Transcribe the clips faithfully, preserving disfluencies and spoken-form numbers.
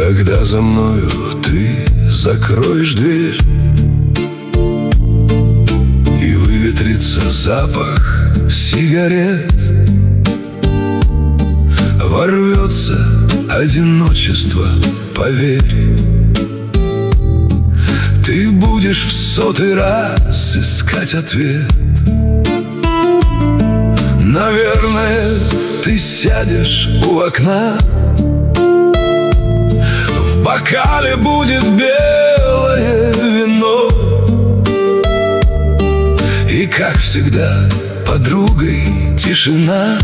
Когда за мною ты закроешь дверь и выветрится запах сигарет, ворвется одиночество, поверь, ты будешь в сотый раз искать ответ. Наверное, ты сядешь у окна, в бокале будет белое вино, и, как всегда, подругой тишина,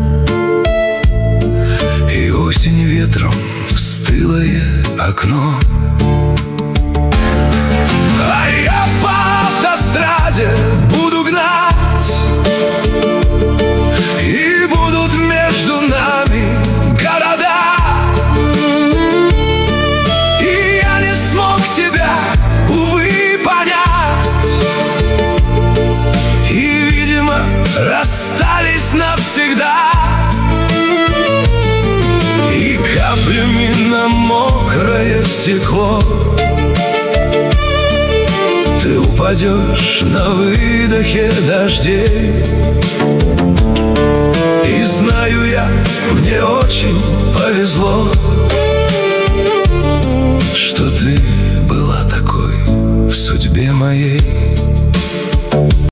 и осень ветром в стылое окно. А я по автостраде буду гнать, и будут между нами города, и я не смог тебя, увы, понять, и, видимо, расстались навсегда. И каплями на мокрое стекло ты упадешь на выдохе дождей. И знаю я, мне очень повезло, что ты была такой в судьбе моей.